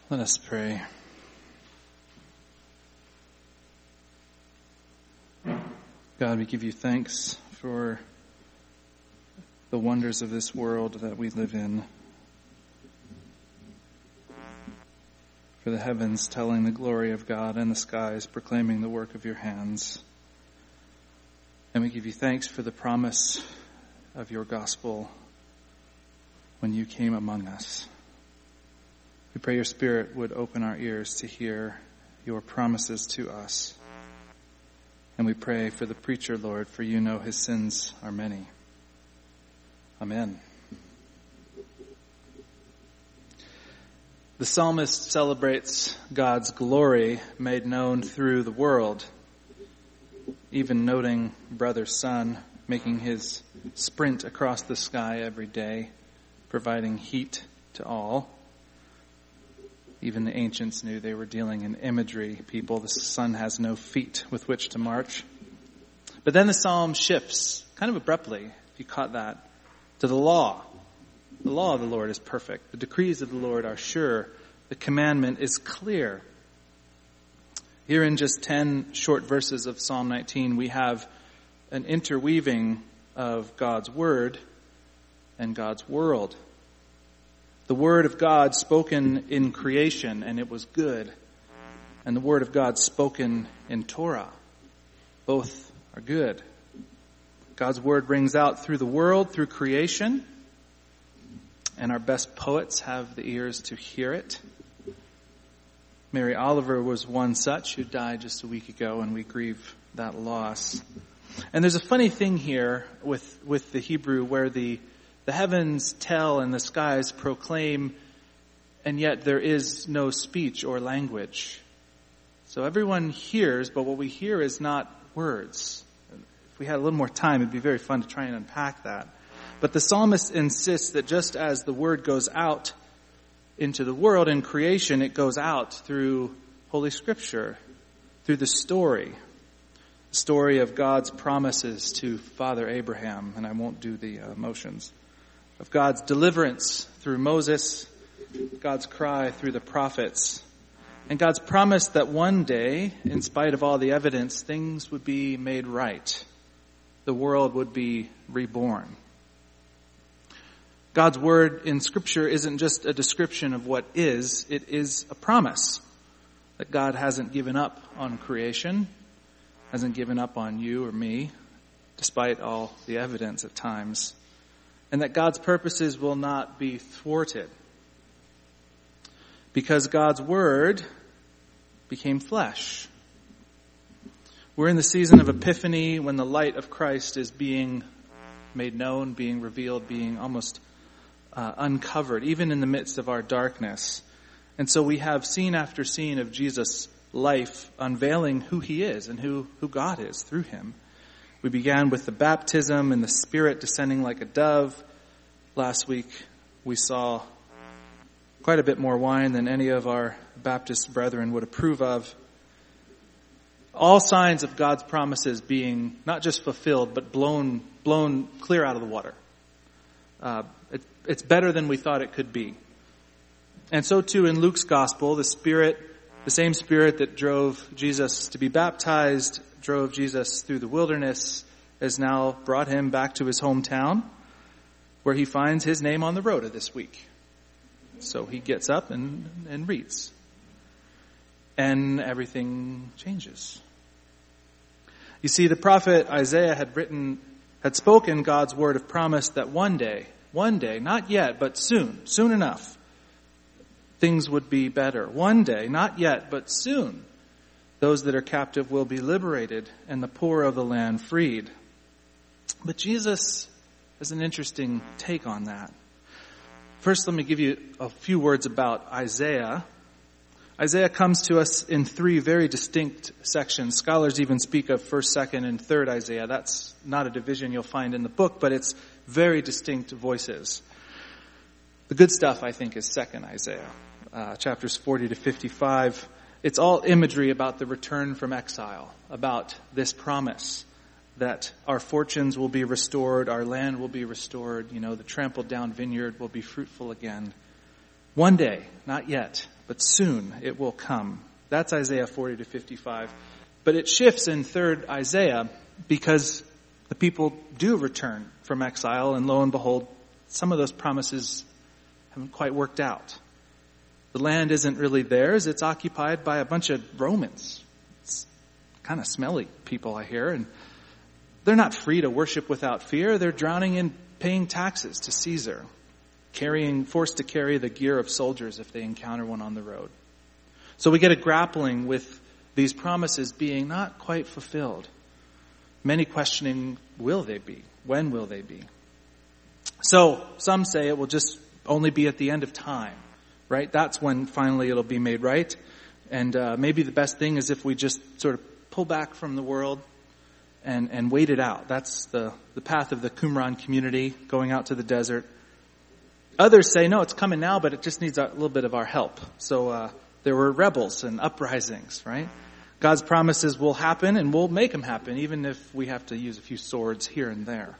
Let us pray. God, we give you thanks for the wonders of this world that we live in, for the heavens telling the glory of God and the skies proclaiming the work of your hands. And we give you thanks for the promise of your gospel when you came among us. We pray your Spirit would open our ears to hear your promises to us. And we pray for the preacher, Lord, for you know his sins are many. Amen. The psalmist celebrates God's glory made known through the world, even noting brother sun making his sprint across the sky every day, providing heat to all. Even the ancients knew they were dealing in imagery. People, the sun has no feet with which to march. But then the psalm shifts, kind of abruptly, if you caught that, to the law. The law of the Lord is perfect. The decrees of the Lord are sure. The commandment is clear. Here in just 10 short verses of Psalm 19, we have an interweaving of God's word and God's world. The word of God spoken in creation, and it was good. And the word of God spoken in Torah. Both are good. God's word rings out through the world, through creation. And our best poets have the ears to hear it. Mary Oliver was one such who died just a week ago, and we grieve that loss. And there's a funny thing here with the Hebrew where the heavens tell and the skies proclaim, and yet there is no speech or language. So everyone hears, but what we hear is not words. If we had a little more time, it'd be very fun to try and unpack that. But the psalmist insists that just as the word goes out into the world in creation, it goes out through Holy Scripture, through the story of God's promises to Father Abraham, and I won't do the motions. Of God's deliverance through Moses, God's cry through the prophets, and God's promise that one day, in spite of all the evidence, things would be made right. The world would be reborn. God's word in Scripture isn't just a description of what is, it is a promise that God hasn't given up on creation, hasn't given up on you or me, despite all the evidence at times. And that God's purposes will not be thwarted. Because God's word became flesh. We're in the season of Epiphany when the light of Christ is being made known, being revealed, being almost uncovered, even in the midst of our darkness. And so we have scene after scene of Jesus' life unveiling who he is and who God is through him. We began with the baptism and the Spirit descending like a dove. Last week we saw quite a bit more wine than any of our Baptist brethren would approve of. All signs of God's promises being not just fulfilled, but blown clear out of the water. It's better than we thought it could be. And so too in Luke's gospel, the same Spirit that drove Jesus to be baptized, drove Jesus through the wilderness, has now brought him back to his hometown, where he finds his name on the rota this week. So he gets up and reads. And everything changes. You see, the prophet Isaiah had spoken God's word of promise that one day, not yet, but soon enough, things would be better. One day, not yet, but soon, those that are captive will be liberated and the poor of the land freed. But Jesus has an interesting take on that. First, let me give you a few words about Isaiah. Isaiah comes to us in three very distinct sections. Scholars even speak of 1st, 2nd, and 3rd Isaiah. That's not a division you'll find in the book, but it's very distinct voices. The good stuff, I think, is 2nd Isaiah, chapters 40 to 55. It's all imagery about the return from exile, about this promise that our fortunes will be restored, our land will be restored, the trampled down vineyard will be fruitful again. One day, not yet, but soon it will come. That's Isaiah 40 to 55. But it shifts in 3rd Isaiah because the people do return from exile, and lo and behold, some of those promises haven't quite worked out. The land isn't really theirs. It's occupied by a bunch of Romans. It's kind of smelly people, I hear, and they're not free to worship without fear. They're drowning in paying taxes to Caesar, forced to carry the gear of soldiers if they encounter one on the road. So we get a grappling with these promises being not quite fulfilled. Many questioning, will they be? When will they be? So some say it will just only be at the end of time, right? That's when finally it'll be made right. And maybe the best thing is if we just sort of pull back from the world and wait it out. That's the path of the Qumran community, going out to the desert. Others say, no, it's coming now, but it just needs a little bit of our help. So there were rebels and uprisings, right? God's promises will happen, and we'll make them happen, even if we have to use a few swords here and there.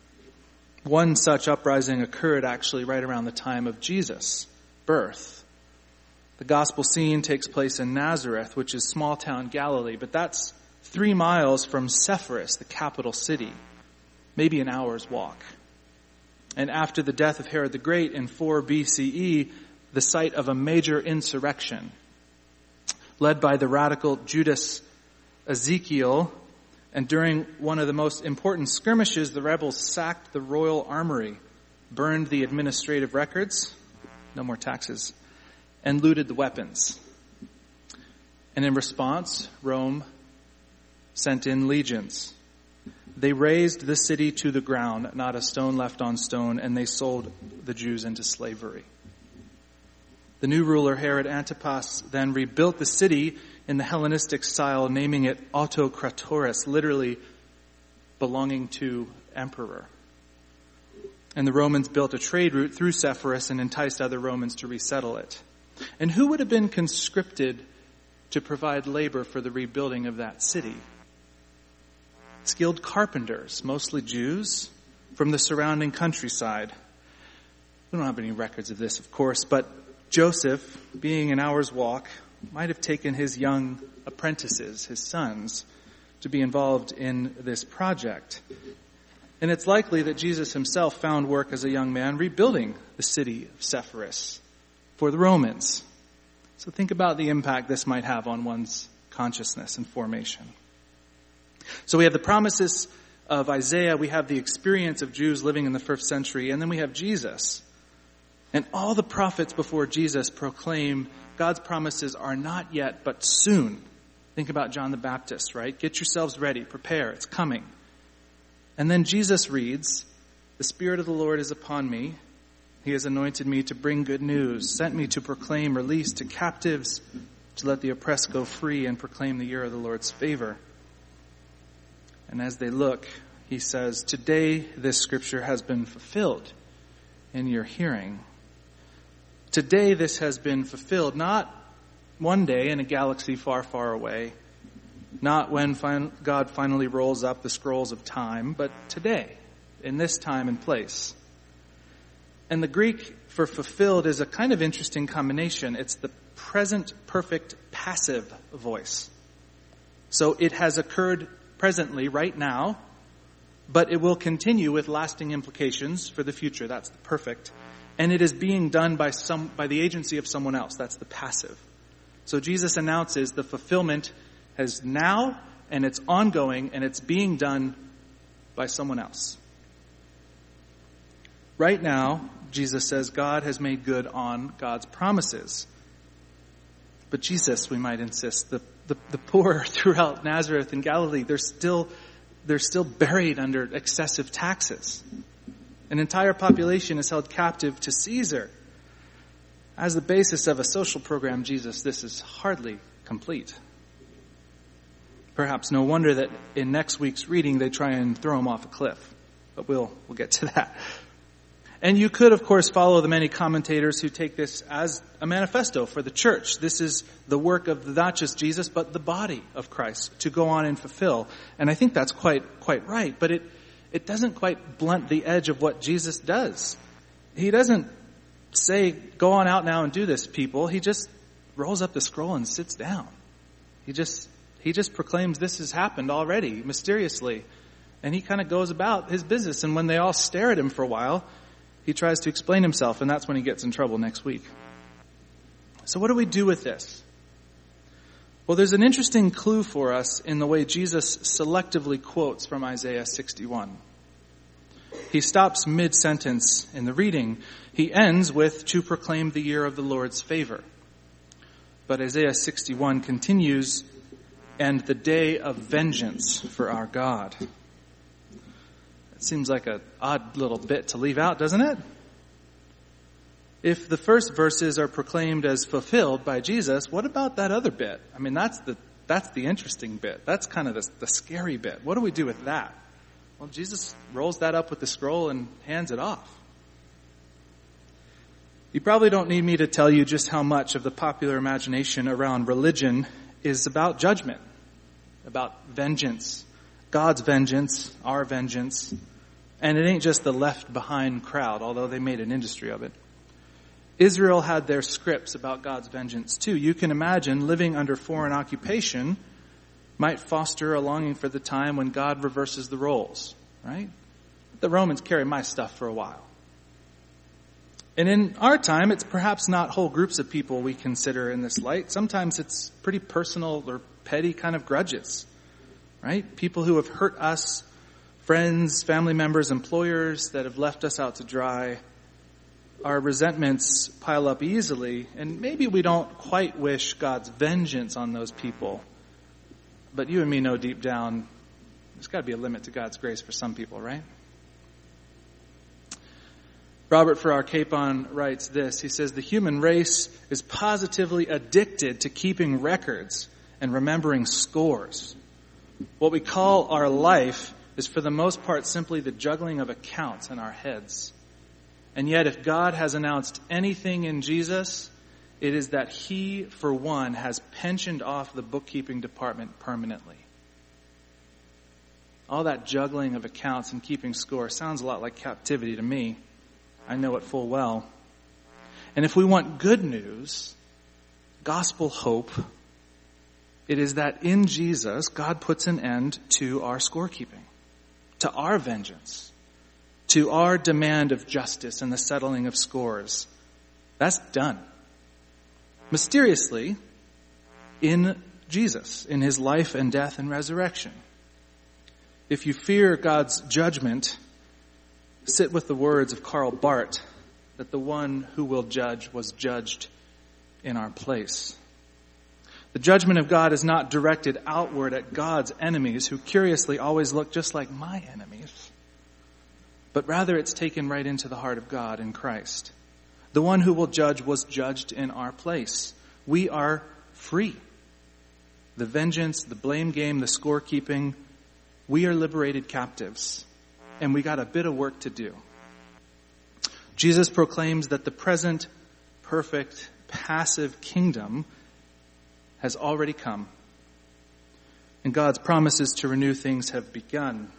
One such uprising occurred actually right around the time of Jesus' birth. The gospel scene takes place in Nazareth, which is small town Galilee, but that's 3 miles from Sepphoris, the capital city, maybe an hour's walk. And after the death of Herod the Great in 4 BCE, the site of a major insurrection led by the radical Judas Ezekiel. And during one of the most important skirmishes, the rebels sacked the royal armory, burned the administrative records, no more taxes, and looted the weapons. And in response, Rome sent in legions. They razed the city to the ground, not a stone left on stone, and they sold the Jews into slavery. The new ruler, Herod Antipas, then rebuilt the city in the Hellenistic style, naming it Autocratoris, literally belonging to emperor. And the Romans built a trade route through Sepphoris and enticed other Romans to resettle it. And who would have been conscripted to provide labor for the rebuilding of that city? Skilled carpenters, mostly Jews, from the surrounding countryside. We don't have any records of this, of course, but Joseph, being an hour's walk, might have taken his young apprentices, his sons, to be involved in this project. And it's likely that Jesus himself found work as a young man rebuilding the city of Sepphoris for the Romans. So think about the impact this might have on one's consciousness and formation. So we have the promises of Isaiah, we have the experience of Jews living in the 1st century, and then we have Jesus. And all the prophets before Jesus proclaim God's promises are not yet, but soon. Think about John the Baptist, right? Get yourselves ready, prepare, it's coming. And then Jesus reads, "The Spirit of the Lord is upon me. He has anointed me to bring good news, sent me to proclaim release to captives, to let the oppressed go free, and proclaim the year of the Lord's favor." And as they look, he says, "Today this scripture has been fulfilled in your hearing." Today this has been fulfilled, not one day in a galaxy far, far away, not when God finally rolls up the scrolls of time, but today, in this time and place. And the Greek for fulfilled is a kind of interesting combination. It's the present perfect passive voice. So it has occurred presently, right now, but it will continue with lasting implications for the future. That's the perfect. And it is being done by the agency of someone else. That's the passive. So Jesus announces the fulfillment is now, and it's ongoing, and it's being done by someone else. Right now, Jesus says God has made good on God's promises. But Jesus, we might insist, the poor throughout Nazareth and Galilee, they're still buried under excessive taxes. An entire population is held captive to Caesar. As the basis of a social program, Jesus, this is hardly complete. Perhaps no wonder that in next week's reading they try and throw him off a cliff. But we'll get to that. And you could, of course, follow the many commentators who take this as a manifesto for the church. This is the work of not just Jesus, but the body of Christ to go on and fulfill. And I think that's quite right. But it doesn't quite blunt the edge of what Jesus does. He doesn't say, go on out now and do this, people. He just rolls up the scroll and sits down. He just proclaims this has happened already, mysteriously. And he kind of goes about his business. And when they all stare at him for a while, he tries to explain himself, and that's when he gets in trouble next week. So what do we do with this? Well, there's an interesting clue for us in the way Jesus selectively quotes from Isaiah 61. He stops mid-sentence in the reading. He ends with, to proclaim the year of the Lord's favor. But Isaiah 61 continues, and the day of vengeance for our God. It seems like an odd little bit to leave out, doesn't it? If the first verses are proclaimed as fulfilled by Jesus, what about that other bit? I mean, that's the interesting bit. That's kind of the scary bit. What do we do with that? Well, Jesus rolls that up with the scroll and hands it off. You probably don't need me to tell you just how much of the popular imagination around religion is about judgment, about vengeance, God's vengeance, our vengeance. And it ain't just the left behind crowd, although they made an industry of it. Israel had their scripts about God's vengeance too. You can imagine living under foreign occupation might foster a longing for the time when God reverses the roles, right? The Romans carry my stuff for a while. And in our time, it's perhaps not whole groups of people we consider in this light. Sometimes it's pretty personal or petty kind of grudges, right? People who have hurt us, friends, family members, employers that have left us out to dry. Our resentments pile up easily, and maybe we don't quite wish God's vengeance on those people. But you and me know deep down, there's got to be a limit to God's grace for some people, right? Robert Farrar Capon writes this. He says, the human race is positively addicted to keeping records and remembering scores. What we call our life is for the most part simply the juggling of accounts in our heads. And yet if God has announced anything in Jesus, it is that he, for one, has pensioned off the bookkeeping department permanently. All that juggling of accounts and keeping score sounds a lot like captivity to me. I know it full well. And if we want good news, gospel hope, it is that in Jesus, God puts an end to our scorekeeping, to our vengeance, to our demand of justice and the settling of scores. That's done. Mysteriously, in Jesus, in his life and death and resurrection. If you fear God's judgment, sit with the words of Karl Barth, that the one who will judge was judged in our place. The judgment of God is not directed outward at God's enemies, who curiously always look just like my enemies. But rather it's taken right into the heart of God in Christ. The one who will judge was judged in our place. We are free. The vengeance, the blame game, the scorekeeping, we are liberated captives. And we got a bit of work to do. Jesus proclaims that the present, perfect, passive kingdom has already come. And God's promises to renew things have begun.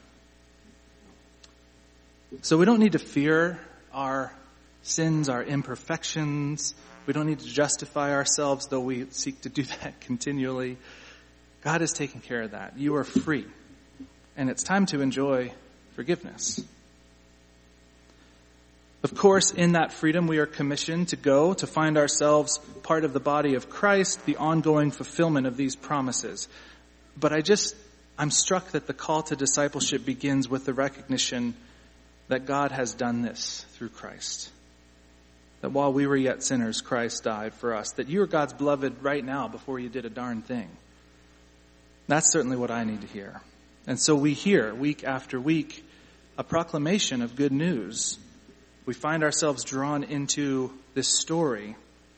So we don't need to fear our sins, our imperfections. We don't need to justify ourselves, though we seek to do that continually. God has taken care of that. You are free. And it's time to enjoy forgiveness. Of course, in that freedom, we are commissioned to go, to find ourselves part of the body of Christ, the ongoing fulfillment of these promises. But I'm struck that the call to discipleship begins with the recognition that God has done this through Christ. That while we were yet sinners, Christ died for us. That you are God's beloved right now before you did a darn thing. That's certainly what I need to hear. And so we hear, week after week, a proclamation of good news. We find ourselves drawn into this story.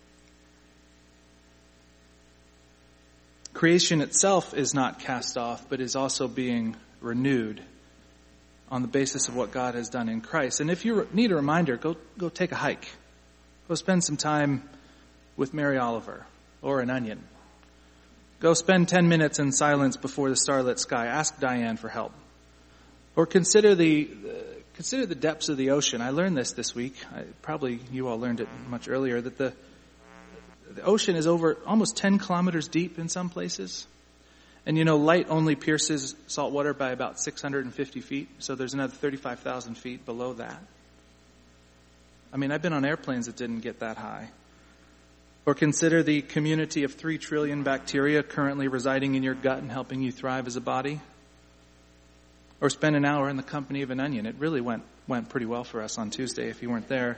Creation itself is not cast off, but is also being renewed on the basis of what God has done in Christ. And if you need a reminder, go take a hike. Go spend some time with Mary Oliver or an onion. Go spend 10 minutes in silence before the starlit sky. Ask Diane for help. Or consider the depths of the ocean. I learned this week. Probably you all learned it much earlier, that The ocean is over almost 10 kilometers deep in some places. And light only pierces salt water by about 650 feet. So there's another 35,000 feet below that. I mean, I've been on airplanes that didn't get that high. Or consider the community of 3 trillion bacteria currently residing in your gut and helping you thrive as a body. Or spend an hour in the company of an onion. It really went pretty well for us on Tuesday if you weren't there.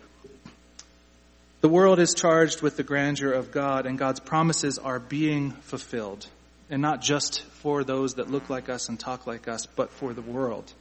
The world is charged with the grandeur of God, and God's promises are being fulfilled. And not just for those that look like us and talk like us, but for the world.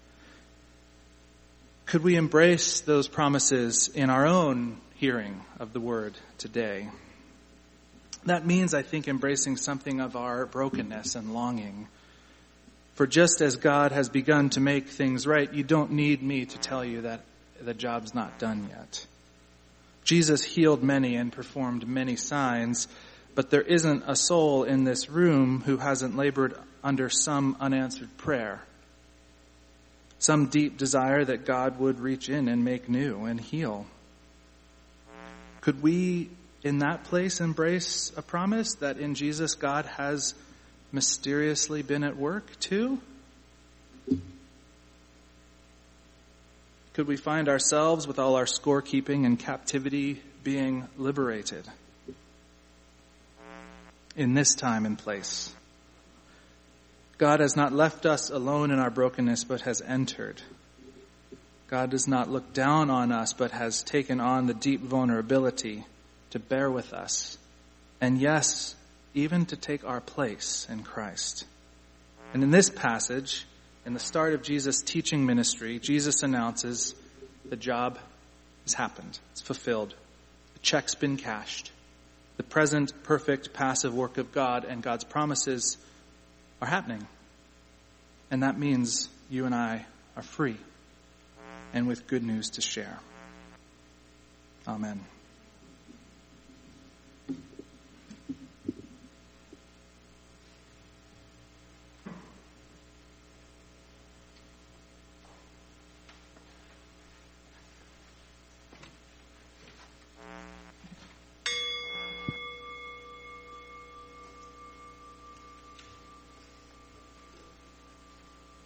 Could we embrace those promises in our own hearing of the word today? That means, I think, embracing something of our brokenness and longing. For just as God has begun to make things right, you don't need me to tell you that the job's not done yet. Jesus healed many and performed many signs, but there isn't a soul in this room who hasn't labored under some unanswered prayer. Some deep desire that God would reach in and make new and heal. Could we, in that place, embrace a promise that in Jesus God has mysteriously been at work too? Could we find ourselves, with all our scorekeeping and captivity, being liberated in this time and place? God has not left us alone in our brokenness, but has entered. God does not look down on us, but has taken on the deep vulnerability to bear with us. And yes, even to take our place in Christ. And in this passage, in the start of Jesus' teaching ministry, Jesus announces the job has happened. It's fulfilled. The check's been cashed. The present, perfect, passive work of God and God's promises are happening. And that means you and I are free and with good news to share. Amen.